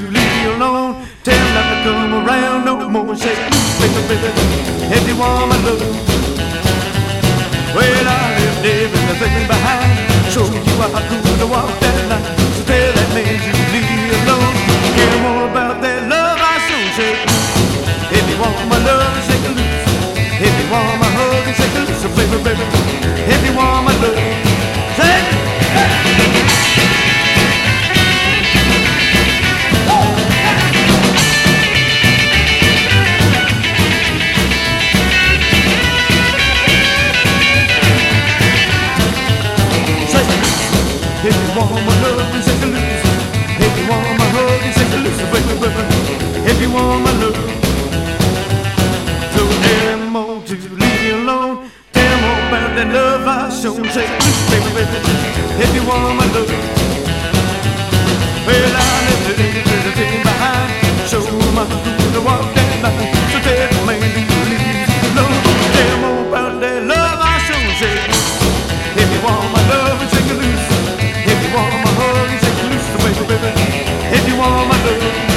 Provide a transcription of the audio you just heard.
leave me alone. Tell me not to come around no more. Shake loose, baby, baby, if you want my love. Well, I left everything behind. Show you how cool to walk that line. So tell that man to leave me alone. Care more about that love I show. Shake loose, if you want my love, shake it loose. If you want my hug, shake it loose, so baby, baby. If you want my love, shake it. If you want my love, then shake it loose. If you want my hug, then shake it loose, baby, baby. If you want my love, so tell them all to leave me alone. Tell them all about that love I show. Shake it loose, baby, baby. If you want my love, well, I left everything behind. Show them how cool to walk that line. So tell them man to leave me alone. Tell them all about that love I show. Shake it loose. If you want my love, then shake it loose. If you want my hug, shake it loose, baby, baby. If you want my love.